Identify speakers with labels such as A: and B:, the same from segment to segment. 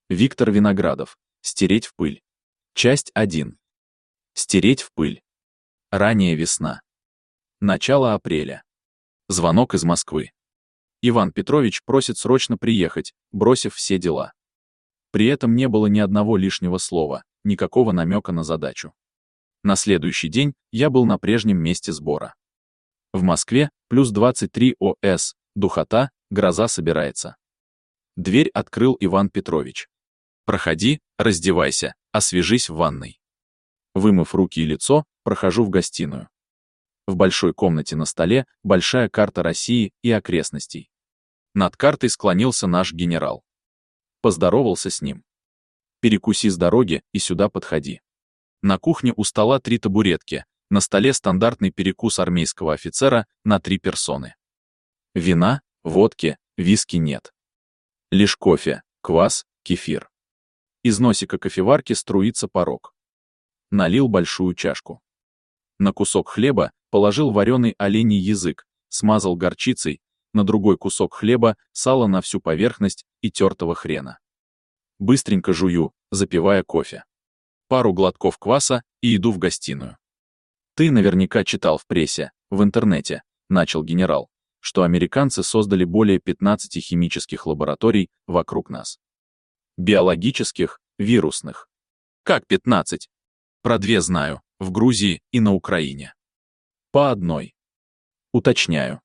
A: Виктор Виноградов. Стереть в пыль. Часть 1. Стереть в пыль. Ранняя весна. Начало апреля. Звонок из Москвы. Иван Петрович просит срочно приехать, бросив все дела. При этом не было ни одного лишнего слова, никакого намека на задачу. На следующий день я был на прежнем месте сбора. В Москве плюс 23 ОС, духота, гроза собирается. Дверь открыл Иван Петрович. «Проходи, раздевайся, освежись в ванной». Вымыв руки и лицо, прохожу в гостиную. В большой комнате на столе большая карта России и окрестностей. Над картой склонился наш генерал. Поздоровался с ним. «Перекуси с дороги и сюда подходи». На кухне у стола 3 табуретки, на столе стандартный перекус армейского офицера на 3 персоны. Вина, водки, виски нет. Лишь кофе, квас, кефир. Из носика кофеварки струится порог. Налил большую чашку. На кусок хлеба положил вареный оленей язык, смазал горчицей, на другой кусок хлеба сало на всю поверхность и тертого хрена. Быстренько жую, запивая кофе. Пару глотков кваса и иду в гостиную. «Ты наверняка читал в прессе, в интернете», — начал генерал, что американцы создали более 15 химических лабораторий вокруг нас. Биологических, вирусных. Как 15? Про 2 знаю, в Грузии и на Украине. По одной. Уточняю.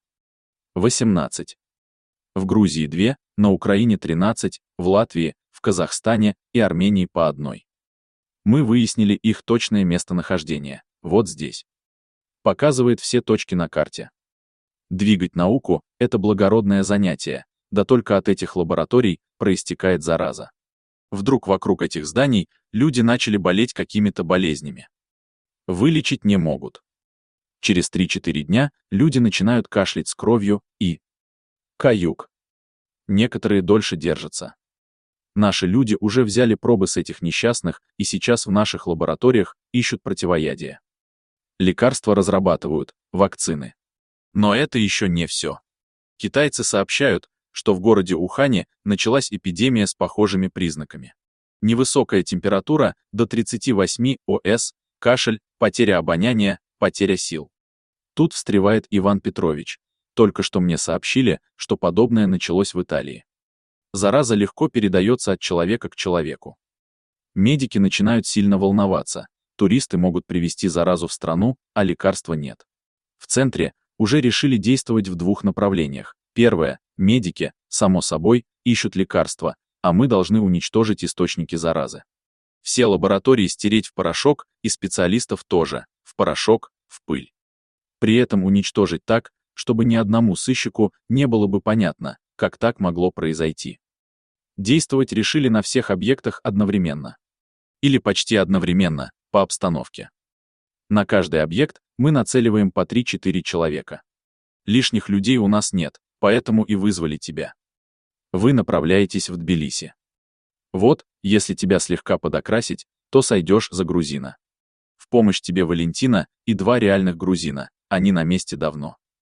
A: 18. В Грузии 2, на Украине 13, в Латвии, в Казахстане и Армении по одной. Мы выяснили их точное местонахождение, вот здесь. Показывает все точки на карте. Двигать науку — это благородное занятие, да только от этих лабораторий проистекает зараза. Вдруг вокруг этих зданий люди начали болеть какими-то болезнями. Вылечить не могут. Через 3-4 дня люди начинают кашлять с кровью и каюк. Некоторые дольше держатся. Наши люди уже взяли пробы с этих несчастных и сейчас в наших лабораториях ищут противоядие. Лекарства разрабатывают, вакцины. Но это еще не все. Китайцы сообщают, что в городе Ухане началась эпидемия с похожими признаками. Невысокая температура до 38 ОС, кашель, потеря обоняния, потеря сил. Тут встревает Иван Петрович. Только что мне сообщили, что подобное началось в Италии. Зараза легко передается от человека к человеку. Медики начинают сильно волноваться. Туристы могут привезти заразу в страну, а лекарства нет. В центре уже решили действовать в 2 направлениях. Первое — медики, само собой, ищут лекарства, а мы должны уничтожить источники заразы. Все лаборатории стереть в порошок и специалистов тоже, в порошок, в пыль. При этом уничтожить так, чтобы ни одному сыщику не было бы понятно, как так могло произойти. Действовать решили на всех объектах одновременно. Или почти одновременно, по обстановке. На каждый объект мы нацеливаем по 3-4 человека. Лишних людей у нас нет, поэтому и вызвали тебя. Вы направляетесь в Тбилиси. Вот, если тебя слегка подокрасить, то сойдешь за грузина. В помощь тебе Валентина и 2 реальных грузина, они на месте давно.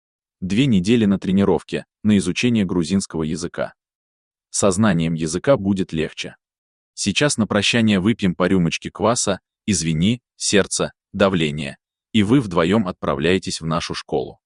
A: 2 недели на тренировке, на изучение грузинского языка. Со знанием языка будет легче. Сейчас на прощание выпьем по рюмочке кваса, извини, сердце, давление, и вы вдвоем отправляетесь в нашу школу.